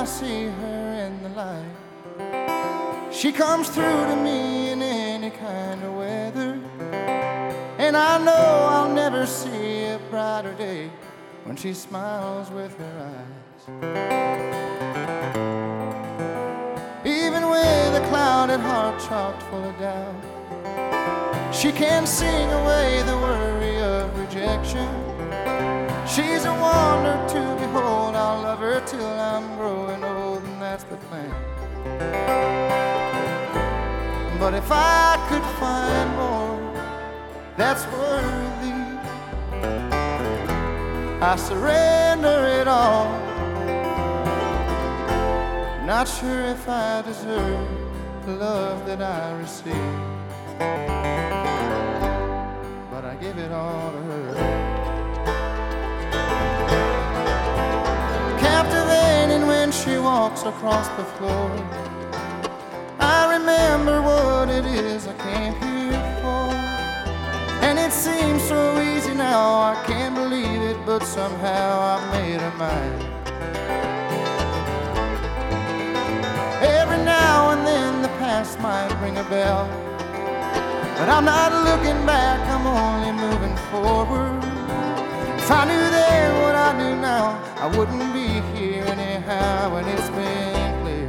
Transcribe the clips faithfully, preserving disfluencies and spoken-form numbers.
I see her in the light. She comes through to me in any kind of weather, and I know I'll never see a brighter day when she smiles with her eyes. Even with a clouded heart chock full of doubt, she can sing away the worry of rejection. She's a wonder to behold. I'll love her till I'm growing old, and that's the plan. But if I could find more that's worthy, I surrender it all. Not sure if I deserve the love that I receive, but I give it all to her. Captivating when she walks across the floor, I remember what it is I came here for. And it seems so easy now, I can't believe it, but somehow I've made her mine. Every now and then the past might ring a bell, but I'm not looking back, I'm only moving forward. If I knew then what I do now, I wouldn't be here anyhow, and it's been clear.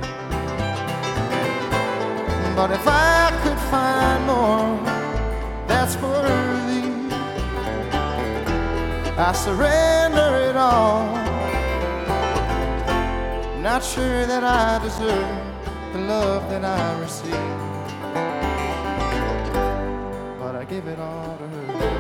But if I could find more that's worthy, I surrender it all. Not sure that I deserve the love that I receive, but I give it all to her.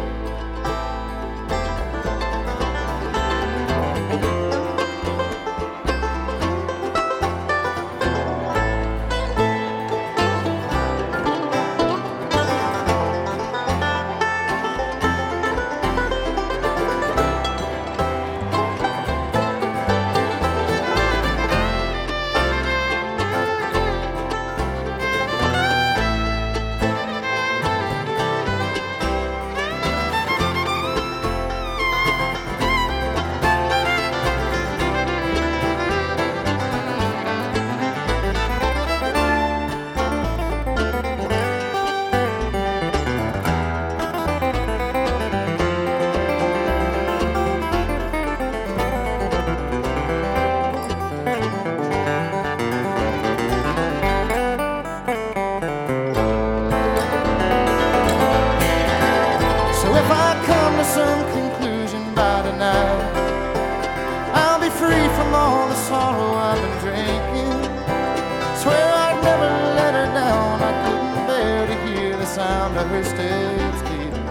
If I come to some conclusion by tonight, I'll be free from all the sorrow I've been drinking. Swear I'd never let her down, I couldn't bear to hear the sound of her steps beating.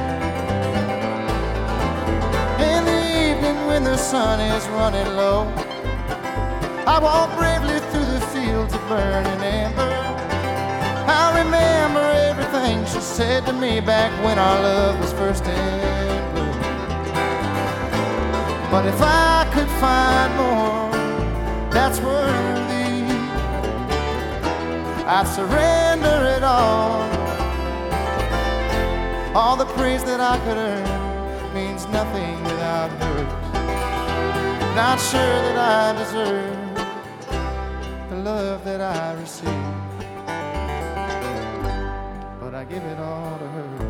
In the evening when the sun is running low, I walk bravely through the fields of burning amber. I remember everything she said to me back when our love was first in bloom. But if I could find more that's worthy, I'd surrender it all. All the praise that I could earn means nothing without hers. Not sure that I deserve the love that I receive, but I give it all to her.